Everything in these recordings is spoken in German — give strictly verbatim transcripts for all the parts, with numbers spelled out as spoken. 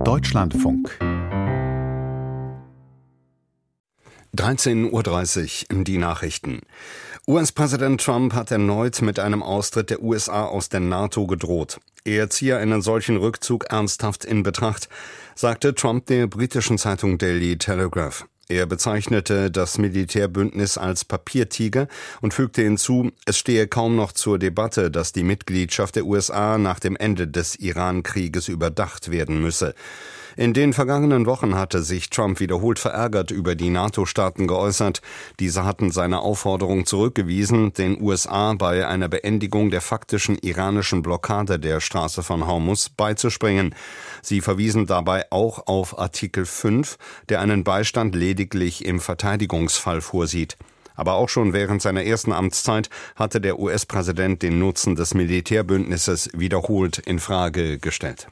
Deutschlandfunk. dreizehn Uhr dreißig, die Nachrichten. U S-Präsident Trump hat erneut mit einem Austritt der U S A aus der NATO gedroht. Er ziehe einen solchen Rückzug ernsthaft in Betracht, sagte Trump der britischen Zeitung Daily Telegraph. Er bezeichnete das Militärbündnis als Papiertiger und fügte hinzu, es stehe kaum noch zur Debatte, dass die Mitgliedschaft der U S A nach dem Ende des Iran-Krieges überdacht werden müsse. In den vergangenen Wochen hatte sich Trump wiederholt verärgert über die NATO-Staaten geäußert. Diese hatten seine Aufforderung zurückgewiesen, den U S A bei einer Beendigung der faktischen iranischen Blockade der Straße von Hormuz beizuspringen. Sie verwiesen dabei auch auf Artikel fünf, der einen Beistand lediglich im Verteidigungsfall vorsieht. Aber auch schon während seiner ersten Amtszeit hatte der U S-Präsident den Nutzen des Militärbündnisses wiederholt in Frage gestellt.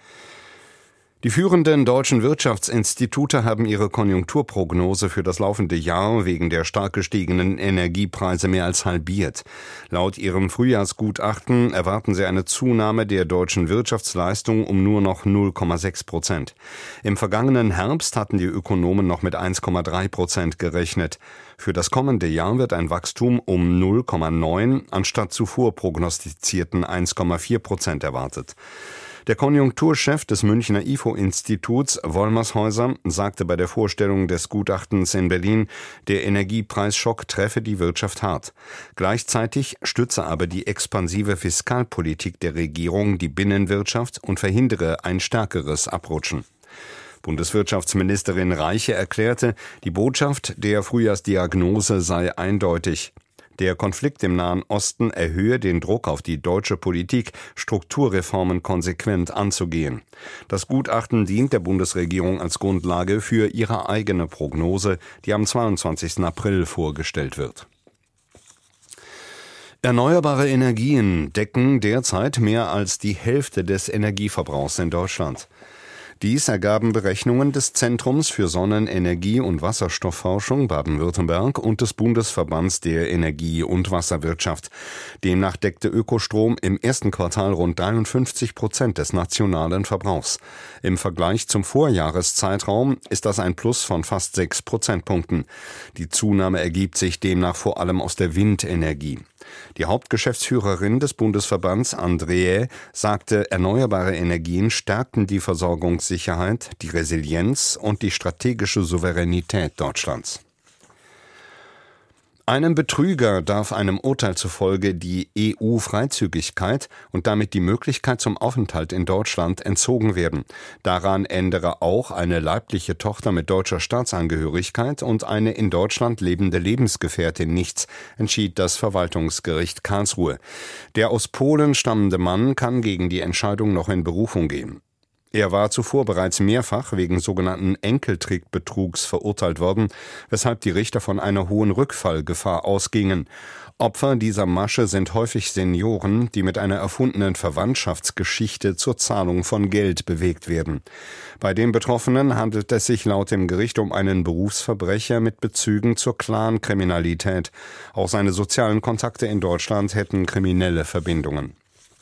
Die führenden deutschen Wirtschaftsinstitute haben ihre Konjunkturprognose für das laufende Jahr wegen der stark gestiegenen Energiepreise mehr als halbiert. Laut ihrem Frühjahrsgutachten erwarten sie eine Zunahme der deutschen Wirtschaftsleistung um nur noch null Komma sechs Prozent. Im vergangenen Herbst hatten die Ökonomen noch mit eins Komma drei Prozent gerechnet. Für das kommende Jahr wird ein Wachstum um null Komma neun anstatt zuvor prognostizierten eins Komma vier Prozent erwartet. Der Konjunkturchef des Münchner I F O-Instituts, Wollmershäuser, sagte bei der Vorstellung des Gutachtens in Berlin, der Energiepreisschock treffe die Wirtschaft hart. Gleichzeitig stütze aber die expansive Fiskalpolitik der Regierung die Binnenwirtschaft und verhindere ein stärkeres Abrutschen. Bundeswirtschaftsministerin Reiche erklärte, die Botschaft der Frühjahrsdiagnose sei eindeutig. Der Konflikt im Nahen Osten erhöhe den Druck auf die deutsche Politik, Strukturreformen konsequent anzugehen. Das Gutachten dient der Bundesregierung als Grundlage für ihre eigene Prognose, die am zweiundzwanzigsten April vorgestellt wird. Erneuerbare Energien decken derzeit mehr als die Hälfte des Energieverbrauchs in Deutschland. Dies ergaben Berechnungen des Zentrums für Sonnenenergie- und Wasserstoffforschung Baden-Württemberg und des Bundesverbands der Energie- und Wasserwirtschaft. Demnach deckte Ökostrom im ersten Quartal rund dreiundfünfzig Prozent des nationalen Verbrauchs. Im Vergleich zum Vorjahreszeitraum ist das ein Plus von fast sechs Prozentpunkten. Die Zunahme ergibt sich demnach vor allem aus der Windenergie. Die Hauptgeschäftsführerin des Bundesverbands, Andrea, sagte, erneuerbare Energien stärkten die Versorgungssicherheit, die Resilienz und die strategische Souveränität Deutschlands. Einem Betrüger darf einem Urteil zufolge die E U-Freizügigkeit und damit die Möglichkeit zum Aufenthalt in Deutschland entzogen werden. Daran ändere auch eine leibliche Tochter mit deutscher Staatsangehörigkeit und eine in Deutschland lebende Lebensgefährtin nichts, entschied das Verwaltungsgericht Karlsruhe. Der aus Polen stammende Mann kann gegen die Entscheidung noch in Berufung gehen. Er war zuvor bereits mehrfach wegen sogenannten Enkeltrickbetrugs verurteilt worden, weshalb die Richter von einer hohen Rückfallgefahr ausgingen. Opfer dieser Masche sind häufig Senioren, die mit einer erfundenen Verwandtschaftsgeschichte zur Zahlung von Geld bewegt werden. Bei den Betroffenen handelt es sich laut dem Gericht um einen Berufsverbrecher mit Bezügen zur Clankriminalität. Auch seine sozialen Kontakte in Deutschland hätten kriminelle Verbindungen.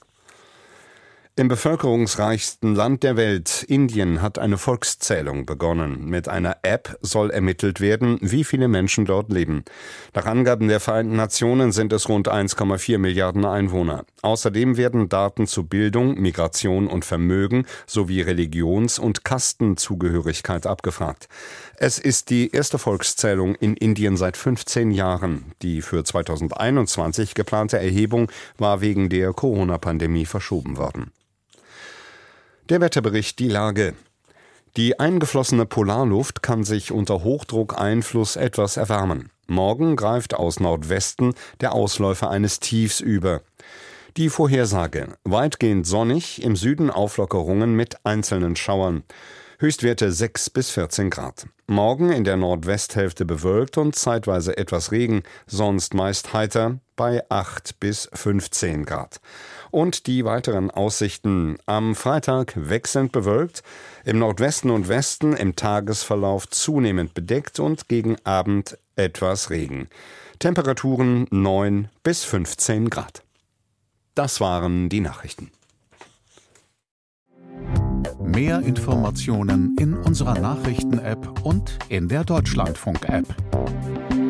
Im bevölkerungsreichsten Land der Welt, Indien, hat eine Volkszählung begonnen. Mit einer App soll ermittelt werden, wie viele Menschen dort leben. Nach Angaben der Vereinten Nationen sind es rund eins Komma vier Milliarden Einwohner. Außerdem werden Daten zu Bildung, Migration und Vermögen sowie Religions- und Kastenzugehörigkeit abgefragt. Es ist die erste Volkszählung in Indien seit fünfzehn Jahren. Die für zweitausendeinundzwanzig geplante Erhebung war wegen der Corona-Pandemie verschoben worden. Der Wetterbericht, die Lage. Die eingeflossene Polarluft kann sich unter Hochdruckeinfluss etwas erwärmen. Morgen greift aus Nordwesten der Ausläufer eines Tiefs über. Die Vorhersage: weitgehend sonnig, im Süden Auflockerungen mit einzelnen Schauern. Höchstwerte sechs bis vierzehn Grad. Morgen in der Nordwesthälfte bewölkt und zeitweise etwas Regen, sonst meist heiter bei acht bis fünfzehn Grad. Und die weiteren Aussichten: am Freitag wechselnd bewölkt, im Nordwesten und Westen im Tagesverlauf zunehmend bedeckt und gegen Abend etwas Regen. Temperaturen neun bis fünfzehn Grad. Das waren die Nachrichten. Mehr Informationen in unserer Nachrichten-App und in der Deutschlandfunk-App.